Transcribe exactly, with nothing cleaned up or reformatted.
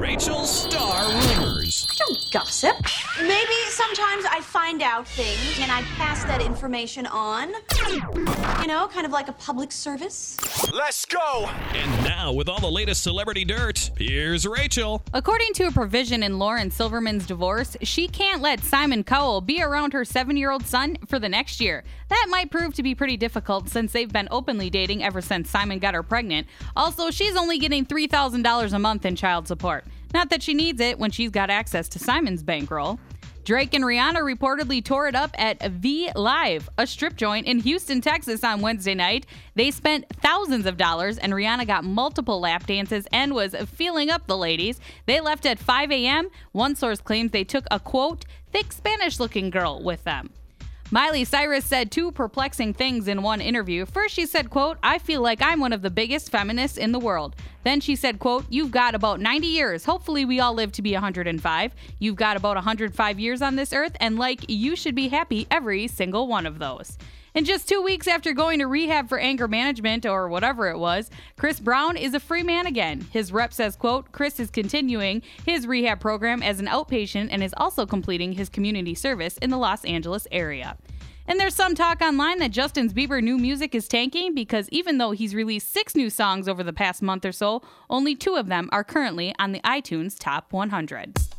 Rachel Star Rumors. I don't gossip. Maybe sometimes I find out things and I pass that information on. You know, kind of like a public service. Let's go! And now, with all the latest celebrity dirt, here's Rachel. According to a provision in Lauren Silverman's divorce, she can't let Simon Cowell be around her seven-year-old son for the next year. That might prove to be pretty difficult since they've been openly dating ever since Simon got her pregnant. Also, she's only getting three thousand dollars a month in child support. Not that she needs it when she's got access to Simon's bankroll. Drake and Rihanna reportedly tore it up at V Live, a strip joint in Houston, Texas on Wednesday night. They spent thousands of dollars and Rihanna got multiple lap dances and was feeling up the ladies. They left at five a.m. One source claims they took a, quote, thick Spanish-looking girl with them. Miley Cyrus said two perplexing things in one interview. First, she said, quote, I feel like I'm one of the biggest feminists in the world. Then she said, quote, you've got about ninety years. Hopefully we all live to be one hundred five. You've got about one hundred five years on this earth, and like, you should be happy every single one of those. And just two weeks after going to rehab for anger management or whatever it was, Chris Brown is a free man again. His rep says, quote, Chris is continuing his rehab program as an outpatient and is also completing his community service in the Los Angeles area. And there's some talk online that Justin Bieber's new music is tanking because even though he's released six new songs over the past month or so, only two of them are currently on the iTunes Top one hundred.